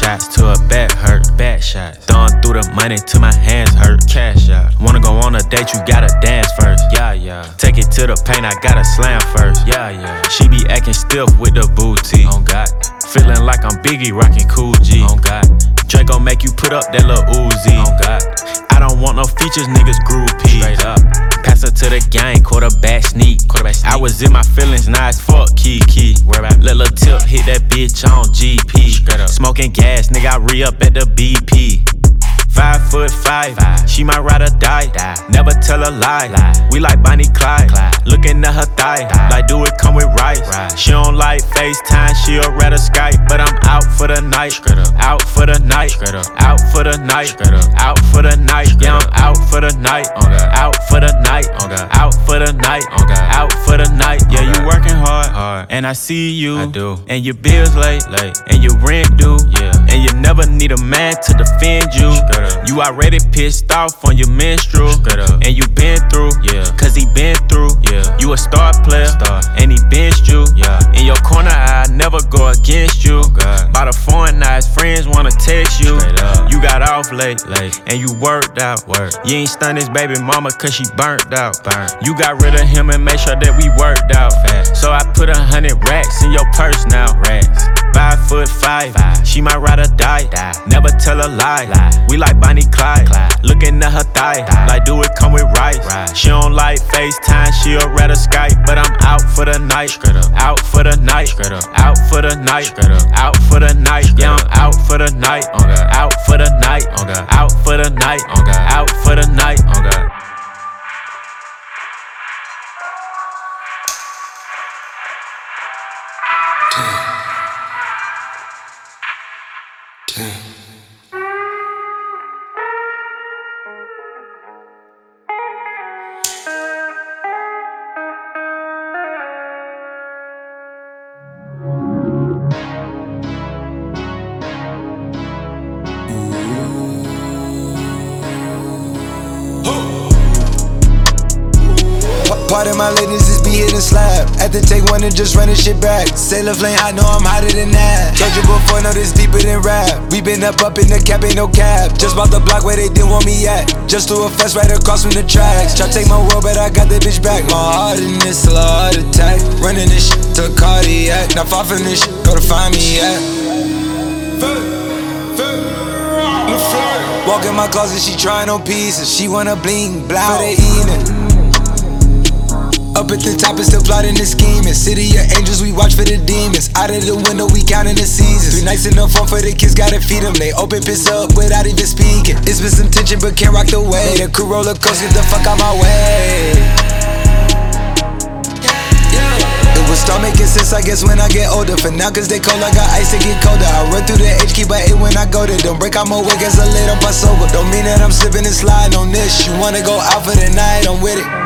shots to her back hurt. Back shots. Throwing through the money till my hands hurt. Cash out. Wanna go on a date, you gotta dance first. Yeah, yeah. Take it to the paint, I gotta slam first. Yeah, yeah. She be acting stiff with the booty. On God. Feeling like I'm Biggie rockin' Cool G. On God. Drake gon' make you put up that little Uzi. On God. I don't want no features, niggas groupie. Straight up. Pass her to the gang, quarterback sneak. I was in my feelings, now it's fuck Kiki. Let Lil Tip hit that bitch on GP. Smoking gas, nigga, I re-up at the BP. 5'5", she might ride or die. Never tell a lie. We like Bonnie Clyde. Looking at her thigh, like do it come with rice. She don't like FaceTime, she'll rather Skype. But I'm out for the night. Out for the night. Out for the night. Out for the night. Yeah, I'm out for the night. Out for the night. Out for the night. Out for the night. Yeah, you working hard, and I see you. I do. And your bills late, and your rent due. Yeah. And you never need a man to defend you. You already pissed off on your menstrual. And you been through, cause he been through. You a star player, and he benched you. In your corner, I never go against you. By the foreign eyes, friends wanna text you. You got off late, and you worked out. You ain't stunned his baby mama cause she burnt out. You got rid of him and made sure that we worked out. So I put 100 racks in your purse now. 5'5", she might ride or die. Never tell a lie. We like Bonnie Clyde. Looking at her thigh, like do it come with rice. She don't like FaceTime, she'll rather Skype. But I'm out for the night. Out for the night. Out for the night. Out for the night. Yeah, I'm out for the night. Out for the night. Out for the night. Out for the night. Part of my latest is be hitting slab. Had to take one and just run this shit back. Sailor flame, I know I'm hotter than that. Told you before, know this deeper than rap. We been up in the cap, ain't no cap. Just bought the block where they didn't want me at. Just threw a fest right across from the tracks. Try take my world, but I got the bitch back. My heart in this, a heart attack. Running this shit to cardiac. Not far from this shit, go to find me at. Walk in my closet, she trying on pieces. She wanna bling, blah, for they eating. Up at the top and still plotting and scheming. City of angels, we watch for the demons. Out of the window, we counting the seasons. 3 nights in the phone for the kids, gotta feed them. They open piss up without even speaking. It's been some tension, but can't rock the way. The crew roller coaster, get the fuck out my way. It will start making sense, I guess, when I get older. For now, cause they cold, I got ice to get colder. I run through the H, keep at 8 when I go there. Don't break out my wig as I lay up, I sober. Don't mean that I'm slipping and sliding on this. You wanna go out for the night, I'm with it.